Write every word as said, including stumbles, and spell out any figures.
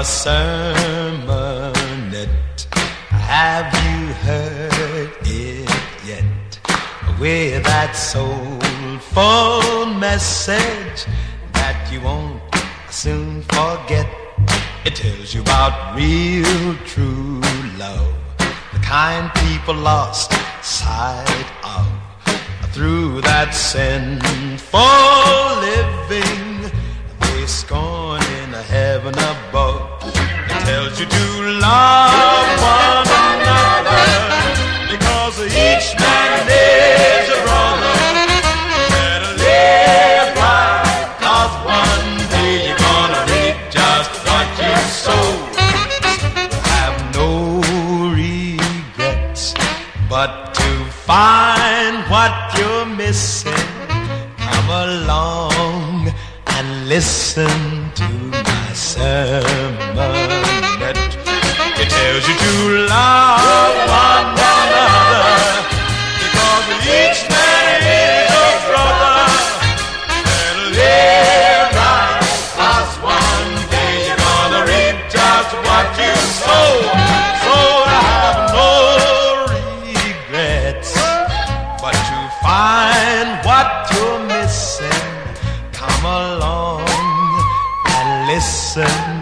sermonette. Have you heard it yet? With that soulful message that you won't soon forget. It tells you about real true love, the kind people lost sight of through that sinful living they scorn in a heaven above. It tells you to love one another because each man is a brother. Better live right, 'cause one day you're gonna reap just what you sow. Have no regrets, but to find what you're missing, come along and listen to my sermonette. It tells you to love one another because each man is a brother. And live right, 'cause one day you're gonna reap just what you sow. So I have no regrets, but to find what you're missing, come along and listen